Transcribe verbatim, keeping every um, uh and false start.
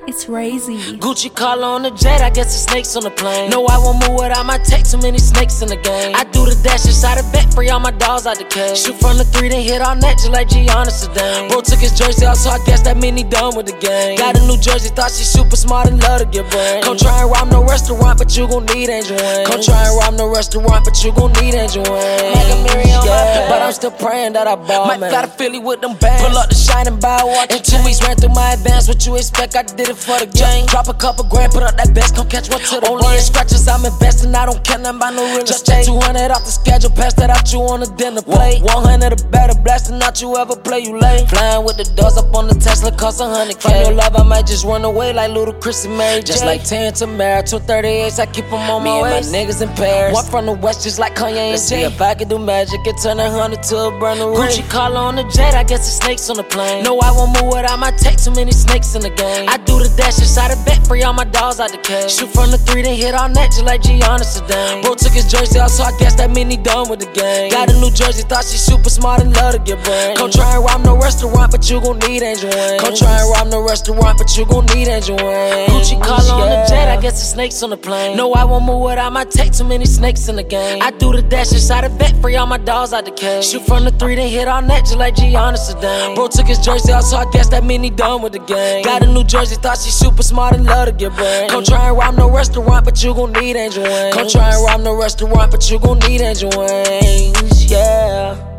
It's crazy. Gucci collar on the jet, I guess the snakes on the plane. No, I won't move without my tech, too many snakes in the game. I do the dash inside the back, free all my dogs out the cage. Shoot from the three, then hit all net, just like Gianna Sedan. Bro took his jersey off, so I guess that mean he done with the game. Got a new jersey, thought she super smart and love to get brain. Come try and rob no restaurant, but you gon' need Angel Wayne. Come try and rob no restaurant, but you gon' need Angel Wayne. Yeah, but I'm still praying that I ball, man. Might got a Philly with them bands. Pull up the shine and buy a watch. In two weeks ran through my advance, what you expect? I did it for the game. Drop a couple grand, put up that best, come catch one to the only brain. In scratches, I'm investing, I don't care nothing about no real estate. Just take two hundred off the schedule, pass that out you on the dinner plate. one hundred or better, blasting out you ever play, you late. Flying with the doors up on the Tesla, cost a hundred K. From your love, I might just run away like Ludacris and Mary J. Just like ten Tamara, two thirty-eights, I keep them on my way. Me and my niggas in Paris, one from the west just like Kanye and Jay. If I could do magic, it turn a hundred to a brand new ring. Gucci collar on the jet, I guess the snakes on the plane. No, I won't move without my tech, too many snakes in the game. I do the dash inside the back, free all my dogs out the cage. Shoot from the three, then hit all net, just like Gianna Sedan. Bro took his jersey off, so I guess that mean he done with the game. Got a new jersey, thought she super smart and love to get brain. Come try and rob no restaurant, but you gon' need Angel Wayne. Come try and rob no restaurant, but you gon' need Angel Wayne. Gucci collar on the jet, I guess the snakes on the plane. No, I won't move without my tech, too many snakes in the game. I do the dash inside the back, free all my dogs out the cage. Shoot from the three, then hit all net, just like Gianna Sedan. Bro took his jersey off, so I guess that mean he done with the game. Got a new jersey, thought she super smart and love to get brain. Come try and rob no restaurant, but you gon' need Angel Wayne. Come try and rob no restaurant, but you gon' need Angel Wayne. Yeah.